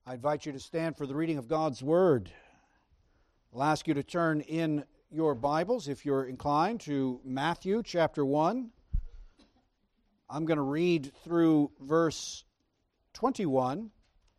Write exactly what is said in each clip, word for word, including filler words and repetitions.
I invite you to stand for the reading of God's Word. I'll ask you to turn in your Bibles, if you're inclined, to Matthew chapter one. I'm going to read through verse twenty-one,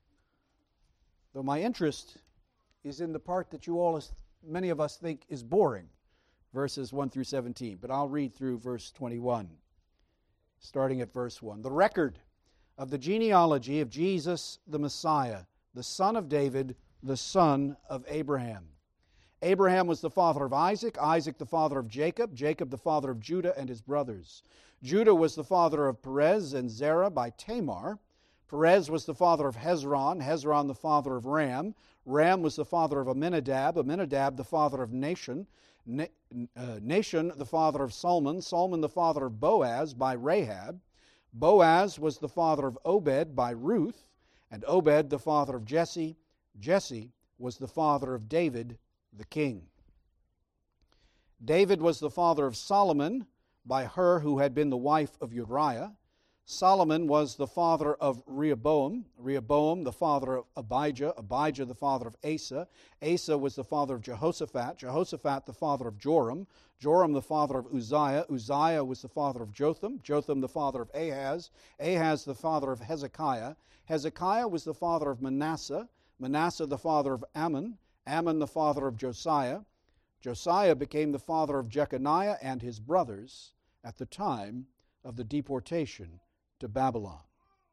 though my interest is in the part that you all, many of us, think is boring, verses one through seventeen. But I'll read through verse twenty-one, starting at verse one. The record of the genealogy of Jesus the Messiah, the son of David, the son of Abraham. Abraham was the father of Isaac, Isaac the father of Jacob, Jacob the father of Judah and his brothers. Judah was the father of Perez and Zerah by Tamar. Perez was the father of Hezron, Hezron the father of Ram. Ram was the father of Amminadab, Amminadab the father of Nahshon, Na- uh, Nahshon the father of Salmon, Salmon the father of Boaz by Rahab. Boaz was the father of Obed by Ruth, and Obed the father of Jesse. Jesse was the father of David the king. David was the father of Solomon by her who had been the wife of Uriah. Solomon was the father of Rehoboam, Rehoboam the father of Abijah, Abijah the father of Asa, Asa was the father of Jehoshaphat, Jehoshaphat the father of Joram, Joram the father of Uzziah, Uzziah was the father of Jotham, Jotham the father of Ahaz, Ahaz the father of Hezekiah, Hezekiah was the father of Manasseh, Manasseh the father of Ammon, Ammon the father of Josiah, Josiah became the father of Jeconiah and his brothers at the time of the deportation to Babylon.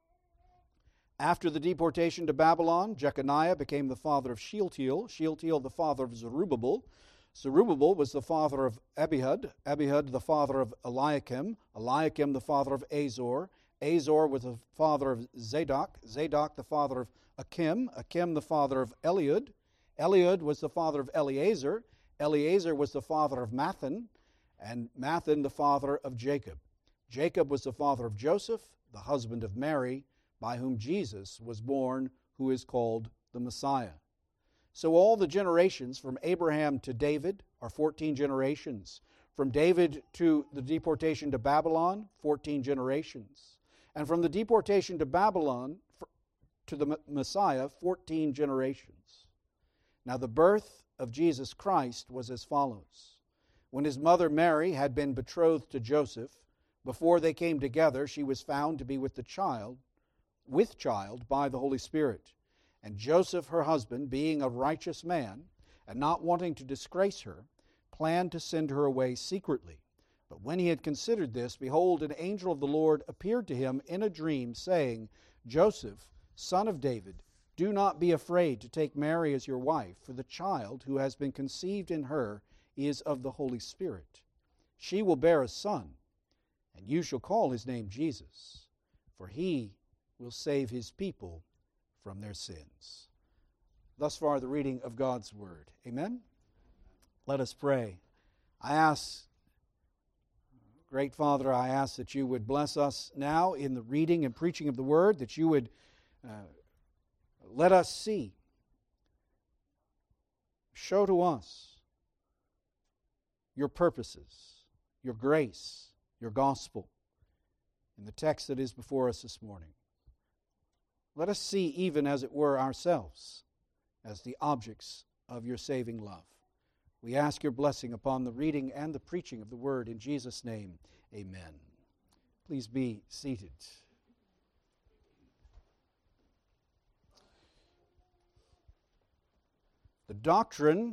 After the deportation to Babylon, Jeconiah became the father of Shealtiel, Shealtiel the father of Zerubbabel, Zerubbabel was the father of Abihud, Abihud the father of Eliakim, Eliakim the father of Azor, Azor was the father of Zadok, Zadok the father of Achim, Achim the father of Eliud, Eliud was the father of Eleazar, Eleazar was the father of Mathan, and Mathan the father of Jacob. Jacob was the father of Joseph, the husband of Mary, by whom Jesus was born, who is called the Messiah. So all the generations from Abraham to David are fourteen generations. From David to the deportation to Babylon, fourteen generations. And from the deportation to Babylon to the Messiah, fourteen generations. Now the birth of Jesus Christ was as follows. When his mother Mary had been betrothed to Joseph, before they came together, she was found to be with the child, with child by the Holy Spirit. And Joseph, her husband, being a righteous man, and not wanting to disgrace her, planned to send her away secretly. But when he had considered this, behold, an angel of the Lord appeared to him in a dream, saying, Joseph, son of David, do not be afraid to take Mary as your wife, for the child who has been conceived in her is of the Holy Spirit. She will bear a son, and you shall call his name Jesus, for he will save his people from their sins. Thus far, the reading of God's Word. Amen? Let us pray. I ask, great Father, I ask that you would bless us now in the reading and preaching of the Word, that you would uh, let us see, show to us your purposes, your grace, your gospel in the text that is before us this morning. Let us see, even as it were, ourselves as the objects of your saving love. We ask your blessing upon the reading and the preaching of the Word. In Jesus' name, amen. Please be seated. The doctrine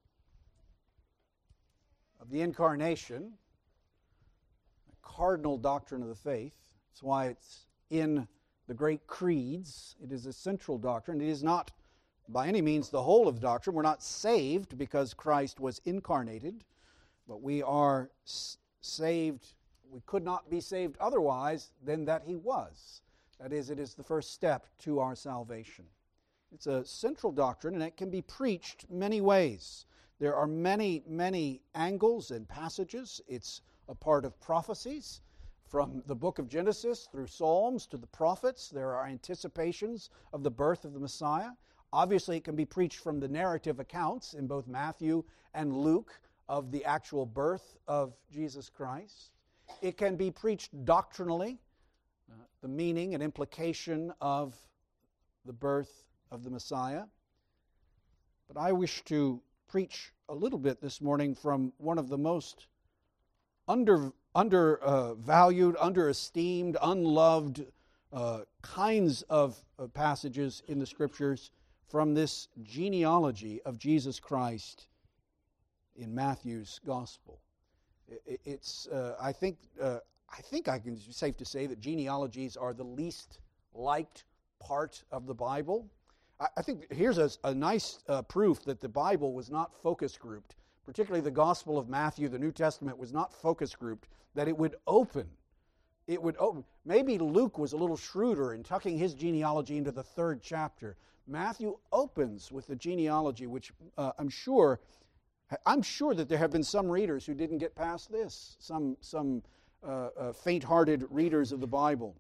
of the Incarnation, a cardinal doctrine of the faith, that's why it's in the great creeds. It is a central doctrine. It is not by any means the whole of the doctrine. We're not saved because Christ was incarnated, but we are s- saved. We could not be saved otherwise than that he was. That is, it is the first step to our salvation. It's a central doctrine, and it can be preached many ways. There are many, many angles and passages. It's a part of prophecies. From the book of Genesis through Psalms to the prophets, there are anticipations of the birth of the Messiah. Obviously, it can be preached from the narrative accounts in both Matthew and Luke of the actual birth of Jesus Christ. It can be preached doctrinally, uh, the meaning and implication of the birth of the Messiah. But I wish to preach a little bit this morning from one of the most under undervalued, uh, underesteemed, unloved uh, kinds of uh, passages in the Scriptures, from this genealogy of Jesus Christ in Matthew's Gospel. It's, uh, I think, uh, I think I can it's safe to say that genealogies are the least liked part of the Bible. I, I think here's a, a nice uh, proof that the Bible was not focus grouped, particularly the Gospel of Matthew, the New Testament was not focus grouped, that it would open. It would open. Maybe Luke was a little shrewder in tucking his genealogy into the third chapter. Matthew opens with the genealogy, which uh, I'm sure, I'm sure that there have been some readers who didn't get past this, some some uh, uh, faint-hearted readers of the Bible.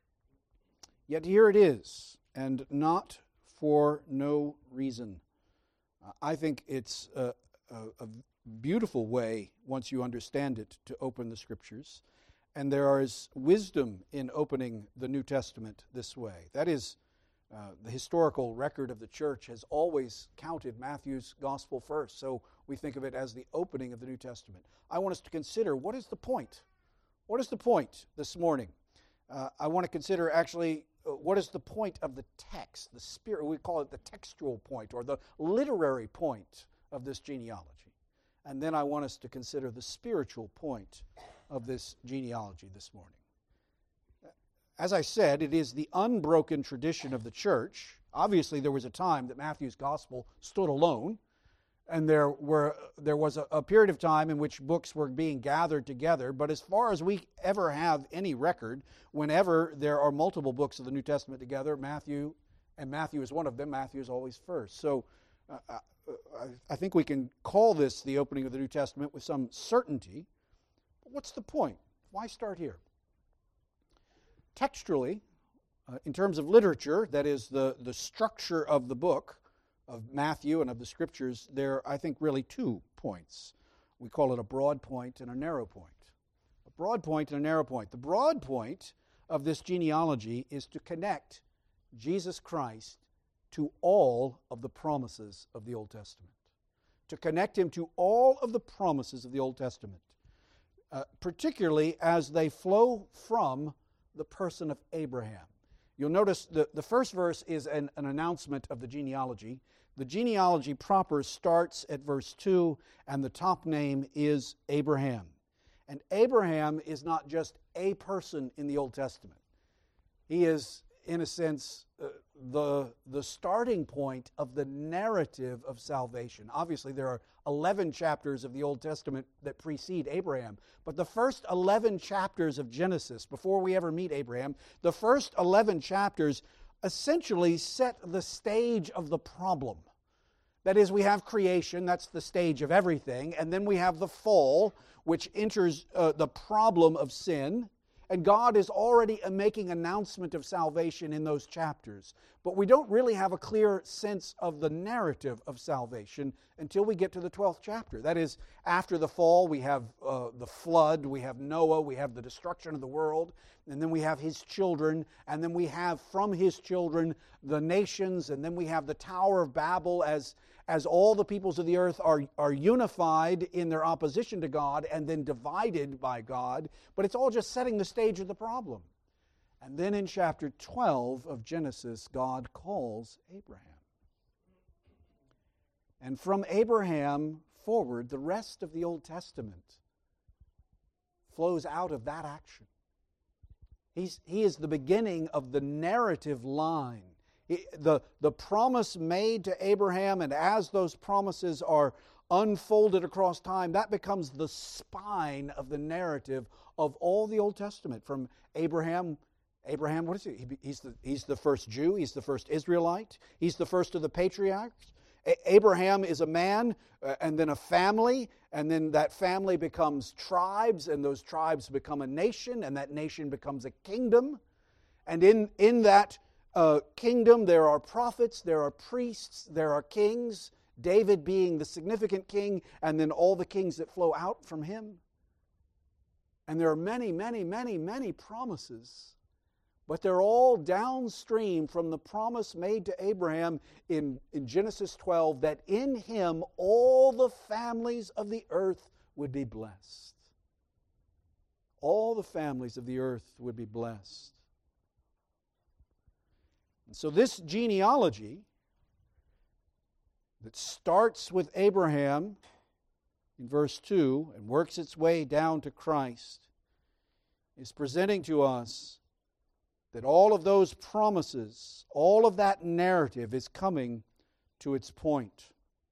Yet here it is, and not for no reason. Uh, I think it's a, a, a beautiful way, once you understand it, to open the Scriptures. And there is wisdom in opening the New Testament this way. That is, uh, the historical record of the church has always counted Matthew's Gospel first. So we think of it as the opening of the New Testament. I want us to consider, what is the point? What is the point this morning? Uh, I want to consider actually uh, what is the point of the text, the spirit, we call it the textual point or the literary point of this genealogy. And then I want us to consider the spiritual point of this genealogy this morning. As I said, it is the unbroken tradition of the church. Obviously, there was a time that Matthew's Gospel stood alone, and there were there was a, a period of time in which books were being gathered together. But as far as we ever have any record, whenever there are multiple books of the New Testament together, Matthew, and Matthew is one of them, Matthew is always first. So uh, I, I think we can call this the opening of the New Testament with some certainty. But what's the point? Why start here? Textually, uh, in terms of literature, that is the, the structure of the book of Matthew and of the Scriptures, there are, I think, really two points. We call it a broad point and a narrow point. A broad point and a narrow point. The broad point of this genealogy is to connect Jesus Christ to all of the promises of the Old Testament. To connect him to all of the promises of the Old Testament, uh, particularly as they flow from the person of Abraham. You'll notice the, the first verse is an, an announcement of the genealogy. The genealogy proper starts at verse two, and the top name is Abraham. And Abraham is not just a person in the Old Testament. He is, in a sense, uh, the, the starting point of the narrative of salvation. Obviously, there are eleven chapters of the Old Testament that precede Abraham. But the first eleven chapters of Genesis, before we ever meet Abraham, the first eleven chapters essentially set the stage of the problem. That is, we have creation, that's the stage of everything, and then we have the fall, which enters uh, the problem of sin. And God is already making announcement of salvation in those chapters. But we don't really have a clear sense of the narrative of salvation until we get to the twelfth chapter. That is, after the fall, we have uh, the flood, we have Noah, we have the destruction of the world, and then we have his children, and then we have from his children the nations, and then we have the Tower of Babel as, as all the peoples of the earth are, are unified in their opposition to God and then divided by God. But it's all just setting the stage of the problem. And then in chapter twelve of Genesis, God calls Abraham. And from Abraham forward, the rest of the Old Testament flows out of that action. He's, he is the beginning of the narrative line. He, the, the promise made to Abraham, and as those promises are unfolded across time, that becomes the spine of the narrative of all the Old Testament. From Abraham, Abraham, what is he? he he's, the, he's the first Jew, he's the first Israelite, he's the first of the patriarchs. Abraham is a man, uh, and then a family, and then that family becomes tribes, and those tribes become a nation, and that nation becomes a kingdom. And in, in that uh, kingdom there are prophets, there are priests, there are kings, David being the significant king, and then all the kings that flow out from him. And there are many, many, many, many promises. but they're all downstream from the promise made to Abraham in, in Genesis twelve that in him all the families of the earth would be blessed. All the families of the earth would be blessed. And so this genealogy that starts with Abraham in verse two and works its way down to Christ is presenting to us that all of those promises, all of that narrative is coming to its point.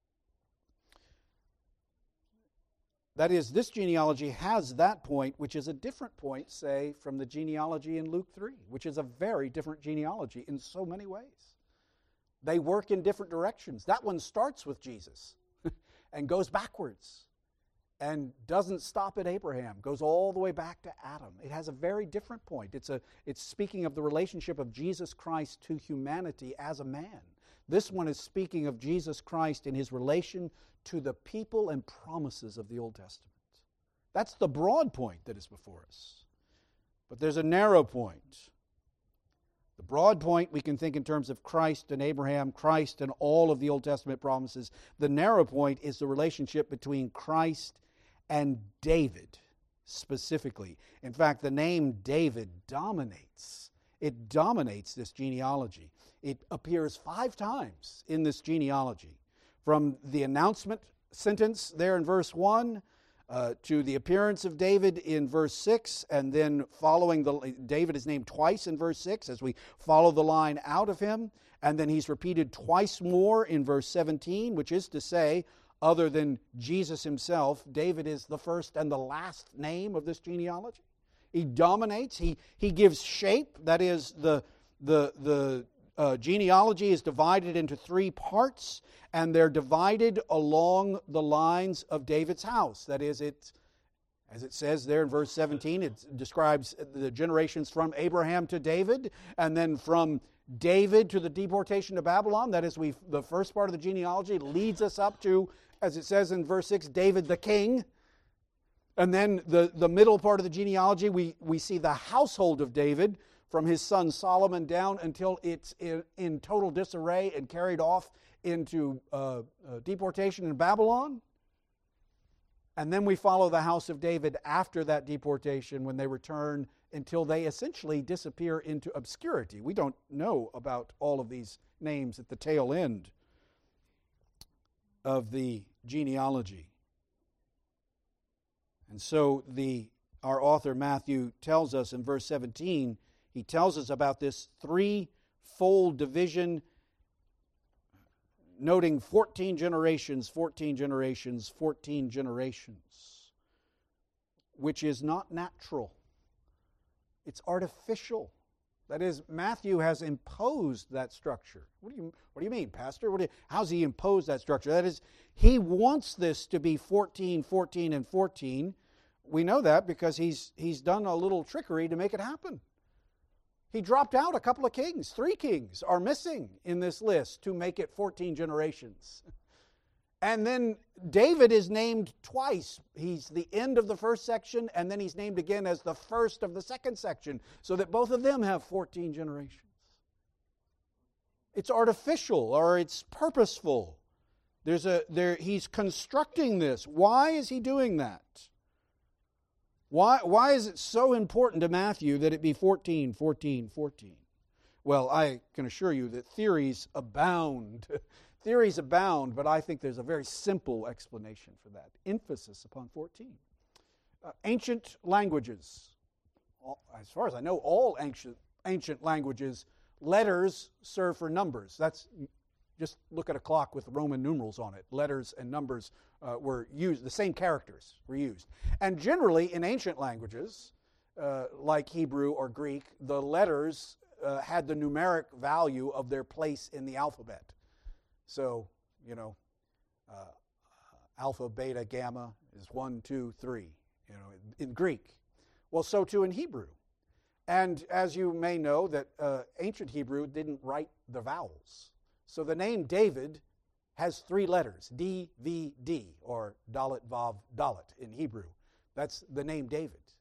That is, this genealogy has that point, which is a different point, say, from the genealogy in Luke three, which is a very different genealogy in so many ways. They work in different directions. That one starts with Jesus and goes backwards and doesn't stop at Abraham, goes all the way back to Adam. It has a very different point. It's a it's speaking of the relationship of Jesus Christ to humanity as a man. This one is speaking of Jesus Christ in his relation to the people and promises of the Old Testament. That's the broad point that is before us. But there's a narrow point. The broad point we can think in terms of Christ and Abraham, Christ and all of the Old Testament promises. The narrow point is the relationship between Christ and David specifically. In fact, the name David dominates. It dominates this genealogy. It appears five times in this genealogy. From the announcement sentence there in verse one, uh, to the appearance of David in verse six, and then following the, David is named twice in verse six as we follow the line out of him, and then he's repeated twice more in verse seventeen, which is to say, other than Jesus himself, David is the first and the last name of this genealogy. He dominates, he, he gives shape, that is, the, the, the uh, genealogy is divided into three parts, and they're divided along the lines of David's house. That is, it, as it says there in verse seventeen, it describes the generations from Abraham to David, and then from David to the deportation to Babylon. That is, we the first part of the genealogy leads us up to, as it says in verse six, David the king. And then the, the middle part of the genealogy, we, we see the household of David from his son Solomon down until it's in, in total disarray and carried off into uh, uh, deportation in Babylon. And then we follow the house of David after that deportation when they return until they essentially disappear into obscurity. We don't know about all of these names at the tail end of the genealogy. And so the our author Matthew tells us in verse seventeen, he tells us about this threefold division, noting fourteen generations, fourteen generations, fourteen generations, which is not natural. It's artificial. That is, Matthew has imposed that structure. What do you, what do you mean, Pastor? What do you, how's he imposed that structure? That is, he wants this to be fourteen, fourteen, and fourteen. We know that because he's he's done a little trickery to make it happen. He dropped out a couple of kings. Three kings are missing in this list to make it fourteen generations. And then David is named twice. He's the end of the first section, and then he's named again as the first of the second section, so that both of them have fourteen generations. It's artificial, or it's purposeful. There's a there. He's constructing this. Why is he doing that? Why, why is it so important to Matthew that it be fourteen, fourteen, fourteen? Well, I can assure you that theories abound. Theories abound, but I think there's a very simple explanation for that. Emphasis upon fourteen. Uh, ancient languages, all, as far as I know, all ancient, ancient languages, letters serve for numbers. That's just look at a clock with Roman numerals on it. Letters and numbers uh, were used, the same characters were used. And generally in ancient languages, uh, like Hebrew or Greek, the letters uh, had the numeric value of their place in the alphabet. So, you know, uh, alpha, beta, gamma is one, two, three, you know, in Greek. Well, so too in Hebrew. And as you may know, that uh, ancient Hebrew didn't write the vowels. So the name David has three letters, D, V, D, or Dalet, Vav, Dalet in Hebrew. That's the name David.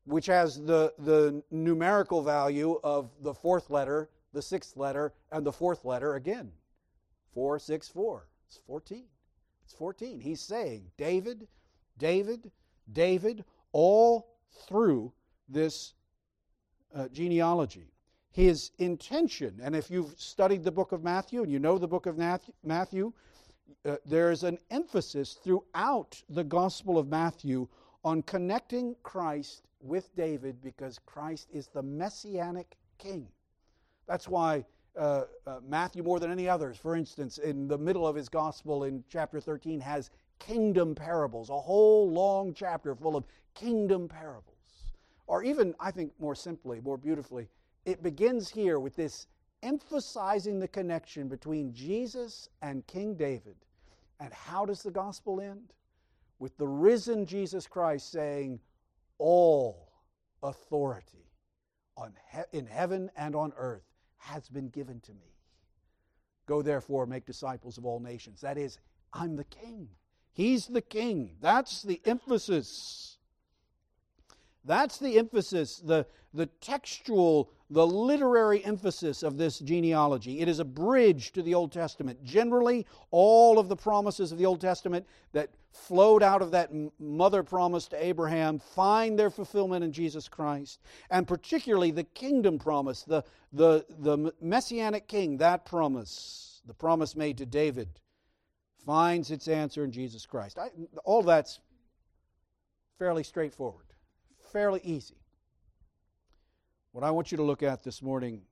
which has the, the numerical value of the fourth letter, the sixth letter, and the fourth letter again. Four, six, four. It's fourteen. It's fourteen. He's saying David, David, David, all through this uh, genealogy. His intention, and if you've studied the book of Matthew and you know the book of Matthew, uh, there's an emphasis throughout the Gospel of Matthew on connecting Christ with David because Christ is the Messianic King. That's why uh, uh, Matthew, more than any others, for instance, in the middle of his Gospel in chapter thirteen, has kingdom parables, a whole long chapter full of kingdom parables. Or even, I think more simply, more beautifully, it begins here with this emphasizing the connection between Jesus and King David. And how does the gospel end? With the risen Jesus Christ saying, all authority on he- in heaven and on earth has been given to me. Go therefore, make disciples of all nations. That is, I'm the king. He's the king. That's the emphasis. That's the emphasis, the, the textual, the literary emphasis of this genealogy. It is a bridge to the Old Testament. Generally, all of the promises of the Old Testament that flowed out of that mother promise to Abraham find their fulfillment in Jesus Christ. And particularly the kingdom promise, the, the, the Messianic king, that promise, the promise made to David, finds its answer in Jesus Christ. I, all that's fairly straightforward. Fairly easy. What I want you to look at this morning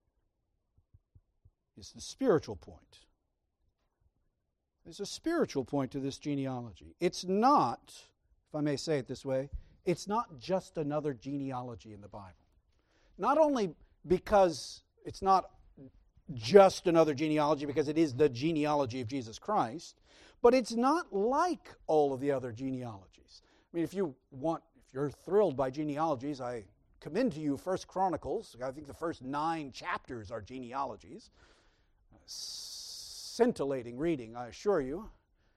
is the spiritual point. There's a spiritual point to this genealogy. It's not, if I may say it this way, it's not just another genealogy in the Bible. Not only because it's not just another genealogy because it is the genealogy of Jesus Christ, but it's not like all of the other genealogies. I mean, if you want If you're thrilled by genealogies, I commend to you First Chronicles. I think the first nine chapters are genealogies. Scintillating reading, I assure you.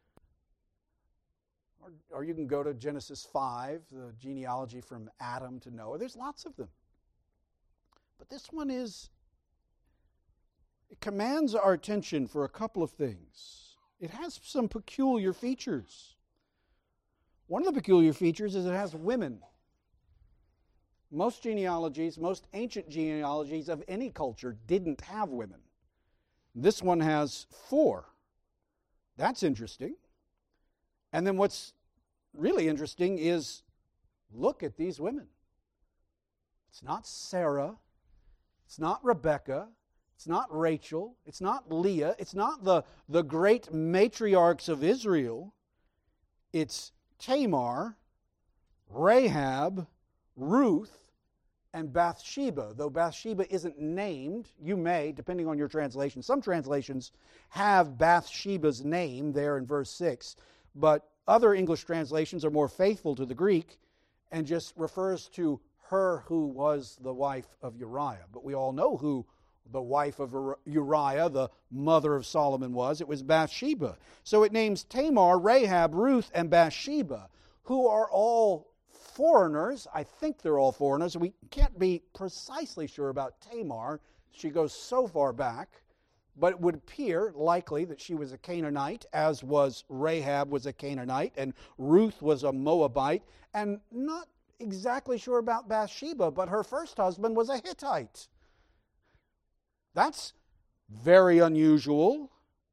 Or, or you can go to Genesis five, the genealogy from Adam to Noah. There's lots of them. But this one is, it commands our attention for a couple of things. It has some peculiar features. One of the peculiar features is it has women. Most genealogies, most ancient genealogies of any culture didn't have women. This one has four. That's interesting. And then what's really interesting is look at these women. It's not Sarah. It's not Rebecca. It's not Rachel. It's not Leah. It's not the, the great matriarchs of Israel. It's Tamar, Rahab, Ruth, and Bathsheba. Though Bathsheba isn't named, you may, depending on your translation. Some translations have Bathsheba's name there in verse six, but other English translations are more faithful to the Greek and just refers to her who was the wife of Uriah. But we all know who the wife of Uriah, the mother of Solomon, was. It was Bathsheba. So it names Tamar, Rahab, Ruth, and Bathsheba, who are all foreigners. I think they're all foreigners. We can't be precisely sure about Tamar. She goes so far back. But it would appear likely that she was a Canaanite, as was Rahab was a Canaanite, and Ruth was a Moabite. And not exactly sure about Bathsheba, but her first husband was a Hittite. That's very unusual.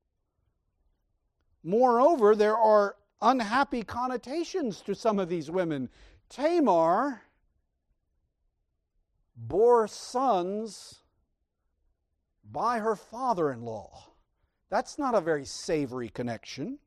Moreover, there are unhappy connotations to some of these women. Tamar bore sons by her father-in-law. That's not a very savory connection.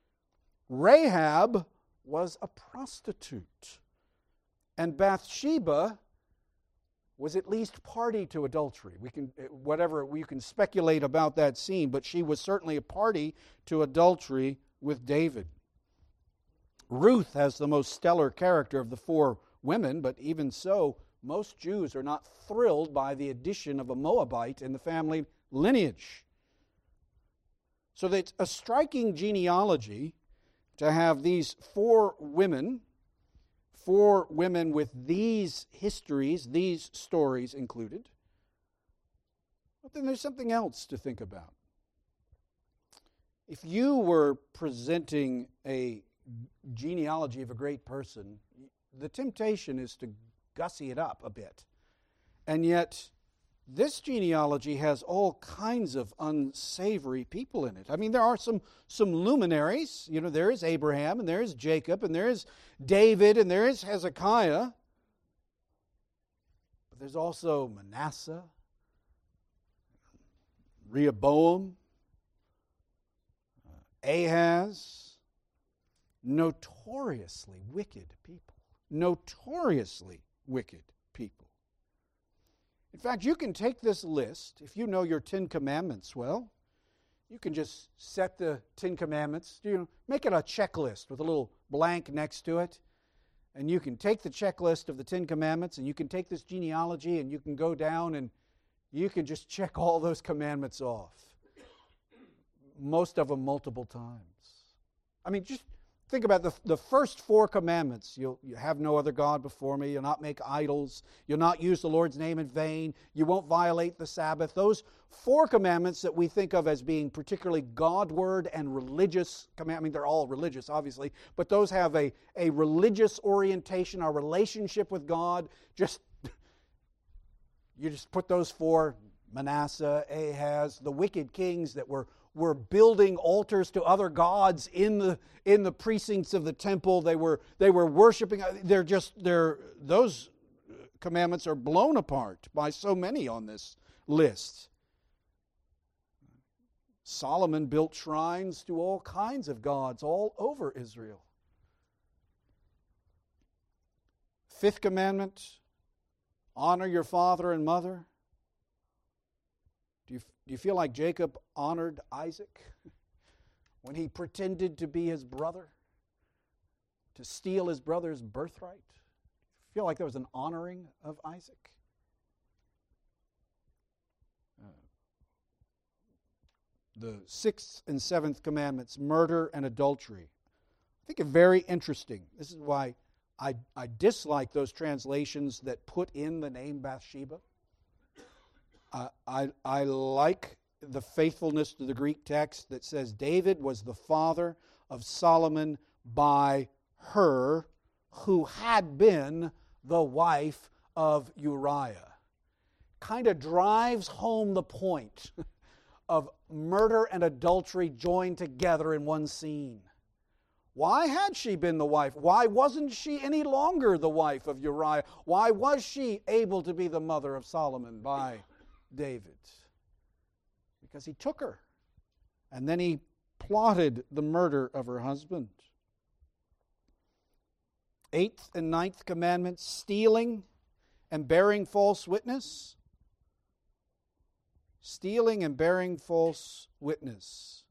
Rahab was a prostitute. And Bathsheba was at least party to adultery. We can, whatever, we can speculate about that scene, but she was certainly a party to adultery with David. Ruth has the most stellar character of the four women, but even so, most Jews are not thrilled by the addition of a Moabite in the family lineage. So it's a striking genealogy to have these four women for women with these histories, these stories included. But then there's something else to think about. If you were presenting a genealogy of a great person, the temptation is to gussy it up a bit. And yet, this genealogy has all kinds of unsavory people in it. I mean, there are some, some luminaries. You know, there is Abraham, and there is Jacob, and there is David, and there is Hezekiah. But there's also Manasseh, Rehoboam, Ahaz, notoriously wicked people. Notoriously wicked people. In fact, you can take this list, if you know your Ten Commandments well, you can just set the Ten Commandments, you know, make it a checklist with a little blank next to it, and you can take the checklist of the Ten Commandments, and you can take this genealogy, and you can go down, and you can just check all those commandments off. Most of them multiple times. I mean, just think about the, the first four commandments. You'll you have no other God before me. You'll not make idols. You'll not use the Lord's name in vain. You won't violate the Sabbath. Those four commandments that we think of as being particularly Godward and religious commandments. I mean, they're all religious, obviously, but those have a, a religious orientation, our relationship with God. Just you just put those four, Manasseh, Ahaz, the wicked kings that were were building altars to other gods in the in the precincts of the temple. They were they were worshiping. They're just they're those commandments are blown apart by so many on this list. Solomon built shrines to all kinds of gods all over Israel. Fifth commandment, honor your father and mother. Do you, do you feel like Jacob honored Isaac when he pretended to be his brother, to steal his brother's birthright? Do you feel like there was an honoring of Isaac? Uh, the sixth and seventh commandments, murder and adultery. I think are very interesting. This is why I, I dislike those translations that put in the name Bathsheba. Uh, I, I like the faithfulness to the Greek text that says David was the father of Solomon by her who had been the wife of Uriah. Kind of drives home the point of murder and adultery joined together in one scene. Why had she been the wife? Why wasn't she any longer the wife of Uriah? Why was she able to be the mother of Solomon by David? Because he took her, and then he plotted the murder of her husband. Eighth and ninth commandments, stealing and bearing false witness. Stealing and bearing false witness.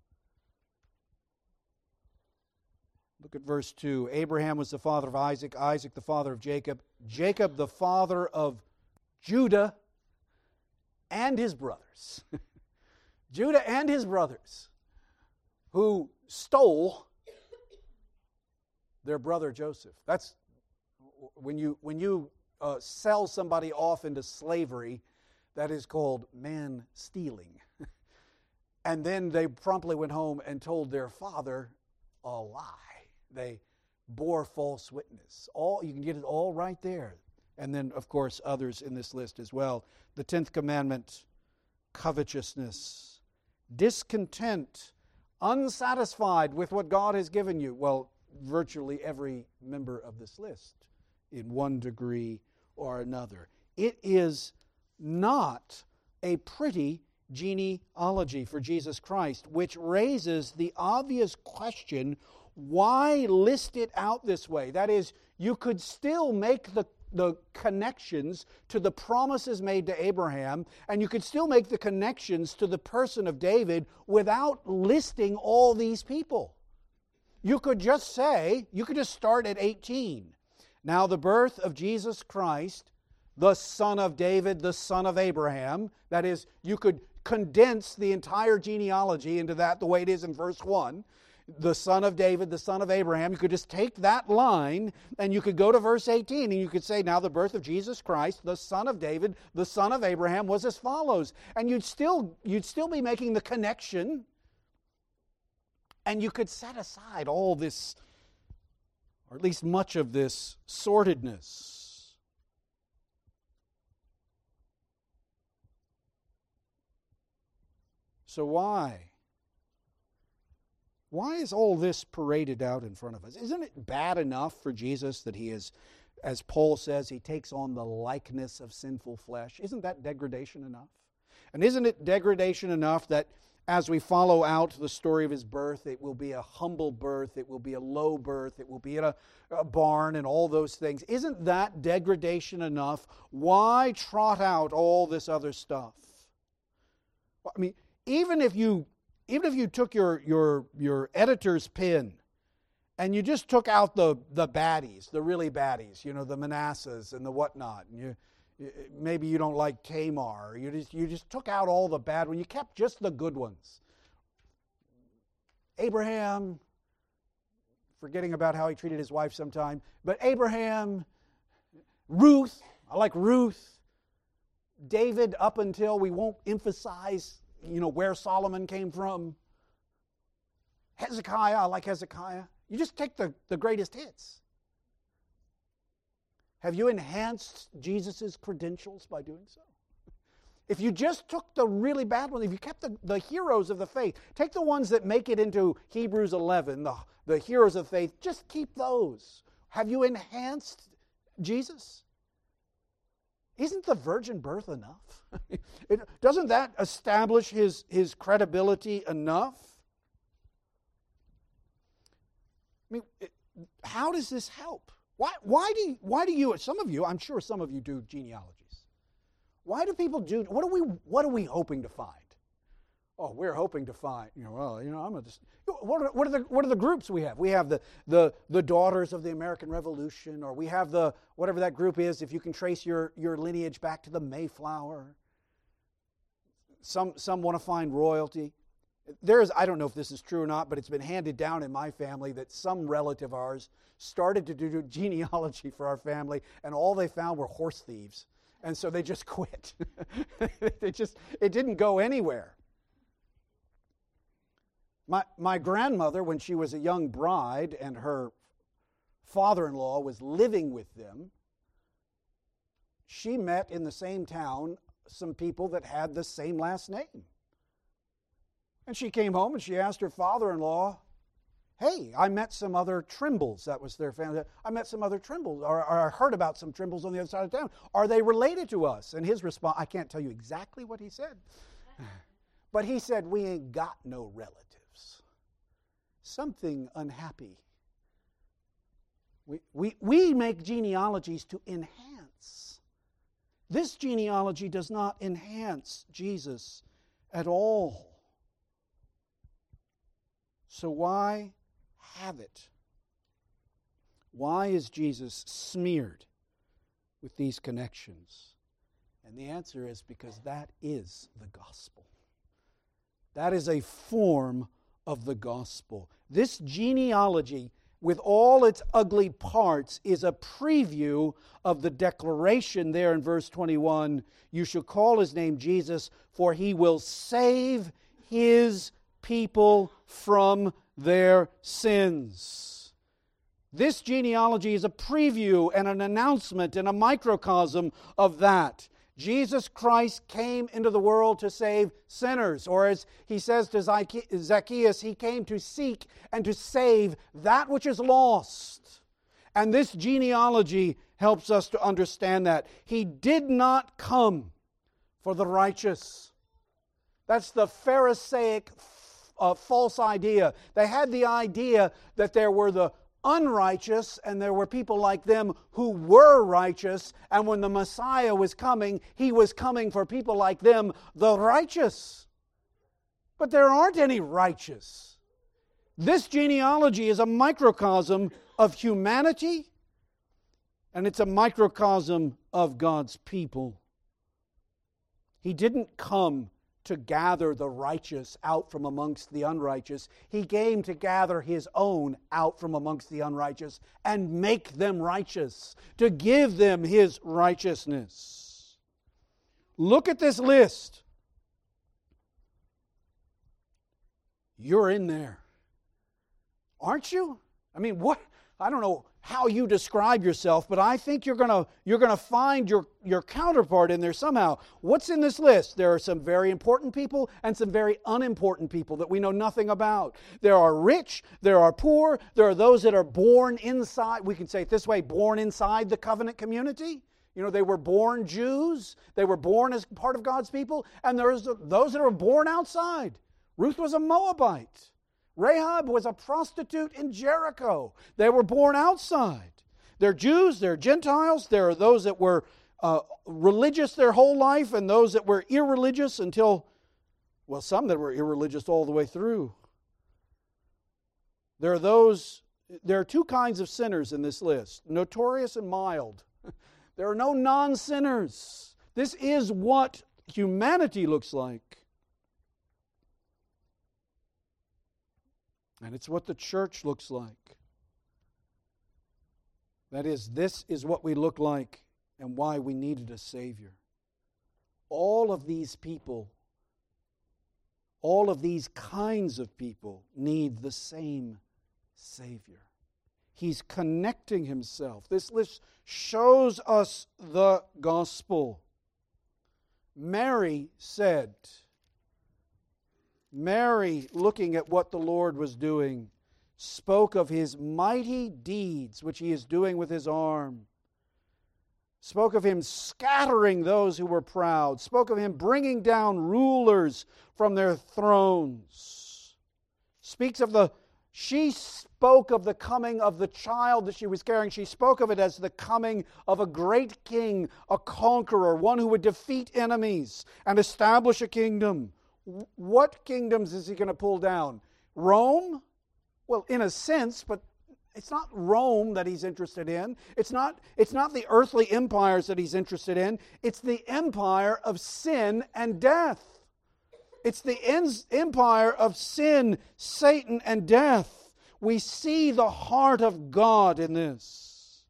Look at verse two. Abraham was the father of Isaac, Isaac the father of Jacob, Jacob the father of Judah and his brothers. Judah and his brothers who stole their brother Joseph. That's when you when you uh, sell somebody off into slavery, that is called man stealing. And then they promptly went home and told their father a lie. They bore false witness. All you can get it all right there. And then, of course, others in this list as well. The tenth commandment, covetousness, discontent, unsatisfied with what God has given you. Well, virtually every member of this list in one degree or another. It is not a pretty genealogy for Jesus Christ, which raises the obvious question, why list it out this way? That is, you could still make the the connections to the promises made to Abraham, and you could still make the connections to the person of David without listing all these people. You could just say, you could just start at eighteen. Now the birth of Jesus Christ, the son of David, the son of Abraham. That is, you could condense the entire genealogy into that the way it is in verse one. the son of David, the son of Abraham. You could just take that line and you could go to verse eighteen and you could say, now the birth of Jesus Christ, the son of David, the son of Abraham, was as follows. And you'd still, you'd still be making the connection, and you could set aside all this, or at least much of this, sordidness. So why? Why is all this paraded out in front of us? Isn't it bad enough for Jesus that he is, as Paul says, he takes on the likeness of sinful flesh? Isn't that degradation enough? And isn't it degradation enough that as we follow out the story of his birth, it will be a humble birth, it will be a low birth, it will be in a, a barn and all those things? Isn't that degradation enough? Why trot out all this other stuff? I mean, even if you Even if you took your, your, your editor's pen and you just took out the, the baddies, the really baddies, you know, the Manassehs and the whatnot, and you, maybe you don't like Tamar, you just, you just took out all the bad ones, you kept just the good ones. Abraham, forgetting about how he treated his wife sometime, but Abraham, Ruth, I like Ruth, David, up until we won't emphasize you know, where Solomon came from. Hezekiah, I like Hezekiah. You just take the, the greatest hits. Have you enhanced Jesus' credentials by doing so? If you just took the really bad ones, if you kept the, the heroes of the faith, take the ones that make it into Hebrews eleven, the, the heroes of faith, just keep those. Have you enhanced Jesus? Isn't the virgin birth enough? it, doesn't that establish his, his credibility enough? I mean, it, how does this help? Why, why, do you, why do you, some of you, I'm sure some of you do genealogies. Why do people do, what are we, what are we hoping to find? Oh, we're hoping to find, you know, well, you know, I'm a, what are, what are the what are the groups we have? We have the, the the Daughters of the American Revolution, or we have the, whatever that group is, if you can trace your, your lineage back to the Mayflower. Some some want to find royalty. There is, I don't know if this is true or not, but it's been handed down in my family that some relative of ours started to do genealogy for our family, and all they found were horse thieves. And so they just quit. they just, it didn't go anywhere. My, my grandmother, when she was a young bride and her father-in-law was living with them, she met in the same town some people that had the same last name. And she came home and she asked her father-in-law, hey, I met some other Trimbles. That was their family. I met some other Trimbles, or, or I heard about some Trimbles on the other side of town. Are they related to us? And his response, I can't tell you exactly what he said, but he said, we ain't got no relatives. Something unhappy. We, we, we make genealogies to enhance. This genealogy does not enhance Jesus at all. So why have it? Why is Jesus smeared with these connections? And the answer is because that is the gospel. That is a form of the gospel. This genealogy, with all its ugly parts, is a preview of the declaration there in verse twenty-one. You shall call his name Jesus, for he will save his people from their sins. This genealogy is a preview and an announcement and a microcosm of that. Jesus Christ came into the world to save sinners, or as he says to Zacchaeus, he came to seek and to save that which is lost. And this genealogy helps us to understand that. He did not come for the righteous. That's the Pharisaic uh, false idea. They had the idea that there were the unrighteous, and there were people like them who were righteous, and when the Messiah was coming, he was coming for people like them, the righteous. But there aren't any righteous. This genealogy is a microcosm of humanity, and it's a microcosm of God's people. He didn't come to gather the righteous out from amongst the unrighteous. He came to gather His own out from amongst the unrighteous and make them righteous, to give them His righteousness. Look at this list. You're in there. Aren't you? I mean, what? I don't know how you describe yourself, but I think you're going to you're going to find your, your counterpart in there somehow. What's in this list? There are some very important people and some very unimportant people that we know nothing about. There are rich, there are poor, there are those that are born inside, we can say it this way, born inside the covenant community. You know, they were born Jews, they were born as part of God's people, and there's those that are born outside. Ruth was a Moabite. Rahab was a prostitute in Jericho. They were born outside. They're Jews, they're Gentiles, there are those that were uh, religious their whole life and those that were irreligious until, well, some that were irreligious all the way through. There are those, there are two kinds of sinners in this list, notorious and mild. There are no non-sinners. This is what humanity looks like. And it's what the church looks like. That is, this is what we look like and why we needed a Savior. All of these people, all of these kinds of people need the same Savior. He's connecting Himself. This list shows us the gospel. Mary said, Mary, looking at what the Lord was doing, spoke of His mighty deeds which He is doing with His arm. Spoke of Him scattering those who were proud. Spoke of Him bringing down rulers from their thrones. Speaks of the, she spoke of the coming of the child that she was carrying. She spoke of it as the coming of a great king, a conqueror, one who would defeat enemies and establish a kingdom. What kingdoms is He going to pull down? Rome? Well, in a sense, but it's not Rome that He's interested in. It's not, it's not the earthly empires that He's interested in. It's the empire of sin and death. It's the empire of sin, Satan, and death. We see the heart of God in this.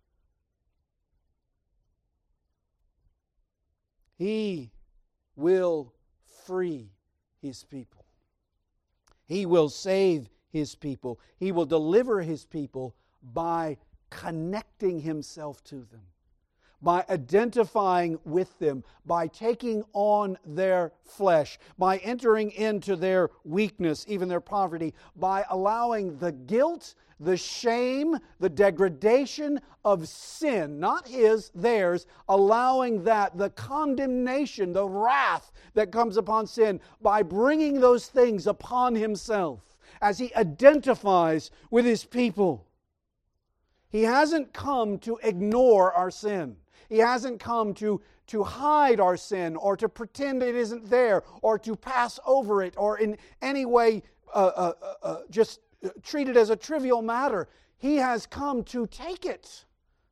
He will free His people. He will save His people. He will deliver His people by connecting Himself to them, by identifying with them, by taking on their flesh, by entering into their weakness, even their poverty, by allowing the guilt, the shame, the degradation of sin, not His, theirs, allowing that, the condemnation, the wrath that comes upon sin, by bringing those things upon Himself as He identifies with His people. He hasn't come to ignore our sin. He hasn't come to, to hide our sin or to pretend it isn't there or to pass over it or in any way uh, uh, uh, just treat it as a trivial matter. He has come to take it.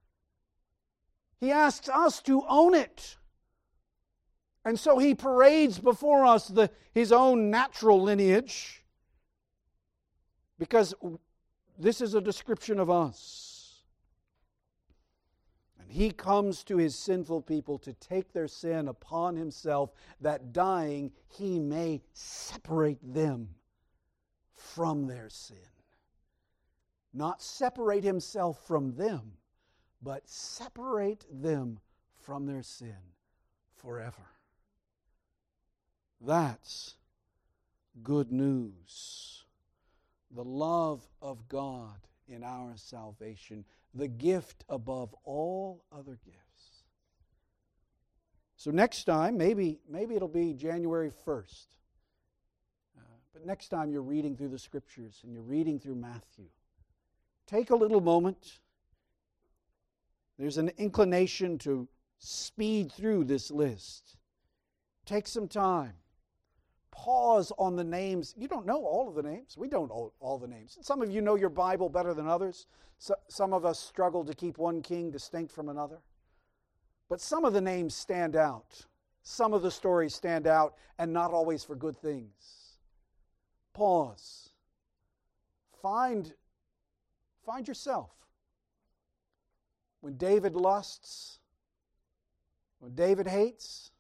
He asks us to own it. And so He parades before us the, His own natural lineage, because this is a description of us. And He comes to His sinful people to take their sin upon Himself, that dying He may separate them from their sin. Not separate Himself from them, but separate them from their sin forever. That's good news. The love of God in our salvation, the gift above all other gifts. So next time, maybe, maybe it'll be January first. Uh, but next time you're reading through the Scriptures and you're reading through Matthew, take a little moment. There's an inclination to speed through this list. Take some time. Pause on the names. You don't know all of the names. We don't know all the names. Some of you know your Bible better than others. So, some of us struggle to keep one king distinct from another. But some of the names stand out. some of the stories stand out, and not always for good things. Pause. Find, find yourself. When David lusts, when David hates,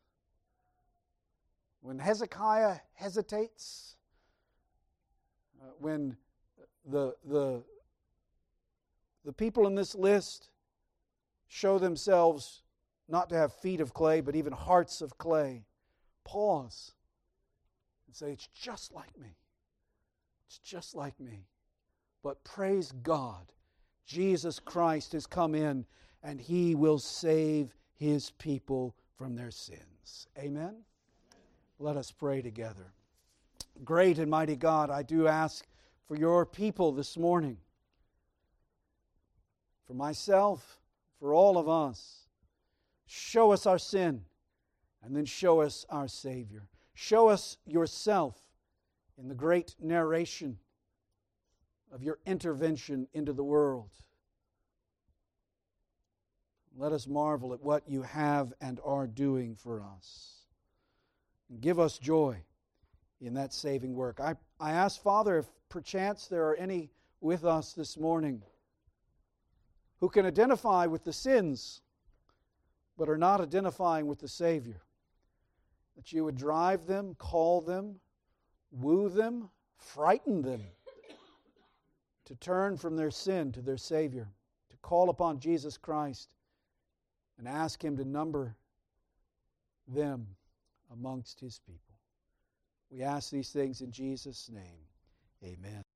when Hezekiah hesitates, uh, when the, the, the people in this list show themselves not to have feet of clay, but even hearts of clay, pause and say, it's just like me. It's just like me. But praise God, Jesus Christ has come in and He will save His people from their sins. Amen? Let us pray together. Great and mighty God, I do ask for your people this morning, for myself, for all of us. Show us our sin, and then show us our Savior. Show us yourself in the great narration of your intervention into the world. Let us marvel at what you have and are doing for us. And give us joy in that saving work. I, I ask, Father, if perchance there are any with us this morning who can identify with the sins but are not identifying with the Savior, that you would drive them, call them, woo them, frighten them to turn from their sin to their Savior, to call upon Jesus Christ and ask Him to number them amongst His people. We ask these things in Jesus' name. Amen.